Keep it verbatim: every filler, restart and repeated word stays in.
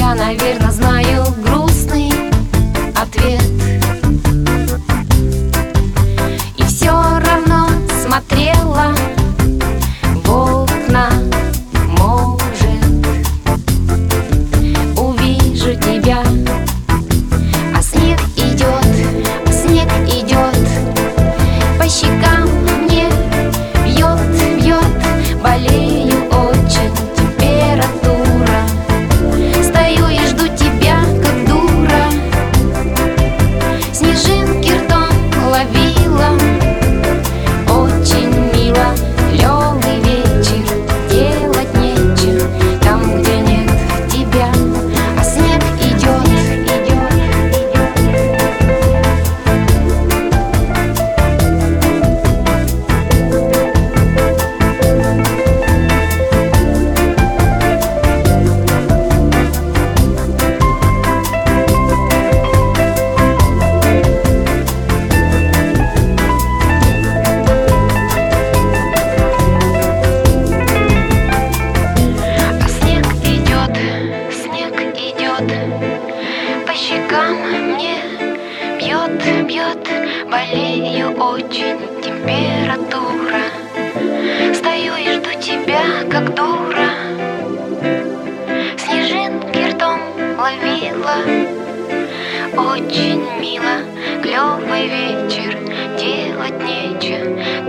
Я, наверное, знаю грустный ответ, и все равно смотрела в окна. Может, увижу тебя, а снег идет, снег идет по щекам мне, бьет, бьет, болею очень, температура. Стою и жду тебя, как дура. Снежинки ртом ловила, очень мило. Клёвый вечер, делать нечего там, где нет тебя, а снег идет, идет, по щекам мне, бьет, бьет, болею очень, температура. Стою и жду тебя, как дура. Снежинки ртом ловила, очень мило. Клёвый вечер, делать нечего